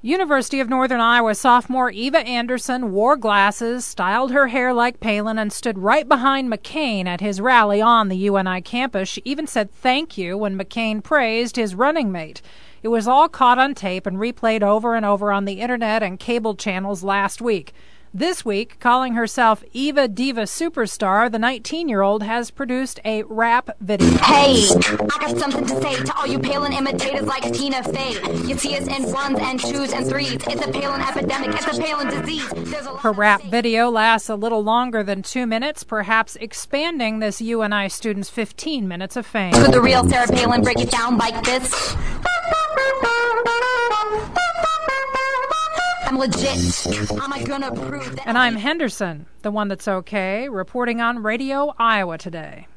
University of Northern Iowa sophomore Eva Anderson wore glasses, styled her hair like Palin, and stood right behind McCain at his rally on the UNI campus. She even said thank you when McCain praised his running mate. It was all caught on tape and replayed over and over on the internet and cable channels last week. This week, calling herself Eva Diva Superstar, the 19-year-old has produced a rap video. Hey, I got something to say to all you Palin imitators like Tina Fey. You see us in ones and twos and threes. It's a Palin epidemic. It's a Palin disease. Her rap video lasts a little longer than 2 minutes, perhaps expanding this UNI student's 15 minutes of fame. Could the real Sarah Palin break it down like this? I'm legit. I'm gonna prove that. And I'm Henderson, the one that's okay, reporting on Radio Iowa Today.